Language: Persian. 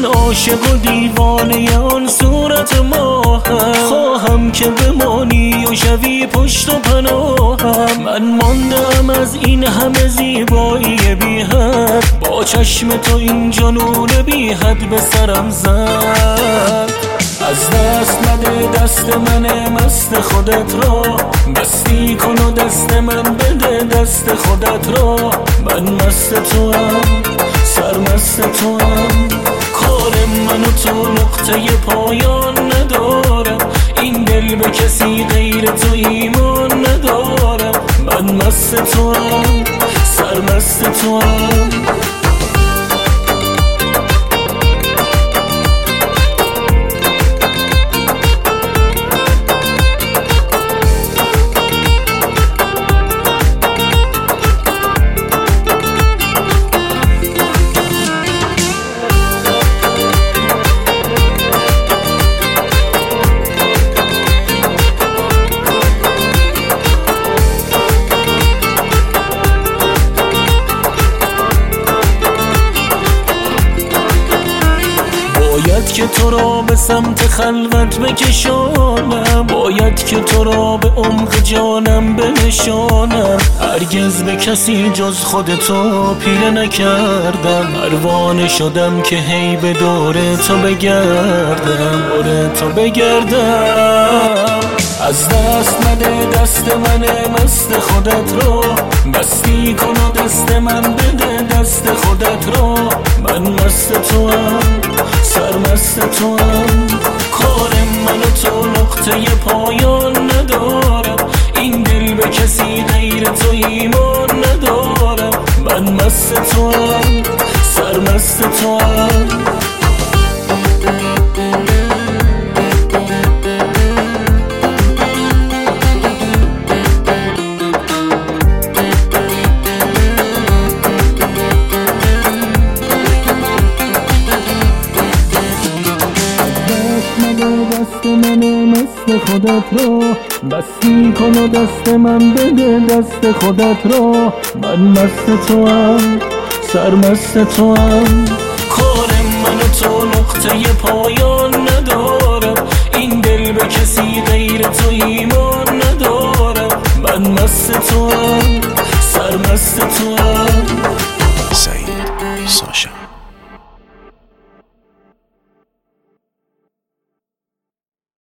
من عاشق و دیوانه آن صورت ماهم، خواهم که بمانی و شوی پشت و پناهم. من ماندم از این همه زیبایی بی حد، با چشم تو این جنون بی حد به سرم زد. از دست نده دست من مست خودت را، مستی کن و دست من بده دست خودت را. من مست توام، سرمست توام، کار من و تو نقطه پایان ندارم. این دل به کسی غیر تو ایمان ندارم. من مست توام، سرمست توام. باید که تو را به سمت خلوت بکشانم، باید که تو را به عمق جانم بنشانم. هرگز به کسی جز خودتو پیله نکردم، پروانه شدم که هی به دور تو بگردم، دور تو بگردم. از دست نده دست من مست خودت رو، مستی کن و دست من بده دست خودت رو. من مست توام، سرمست توام، کار من و تو نقطه پایان ندارم. این دل به کسی غیر تو ایمان ندارم. من مست توام، سرمست توام. دست من مست خودت رو، مستی کن و دست من بده دست خودت رو. من مست توام، سرمست توام، کار من و تو نقطه پایان ندارم. این دل به کسی غیر تو ایمان ندارم. من مست توام، سرمست توام.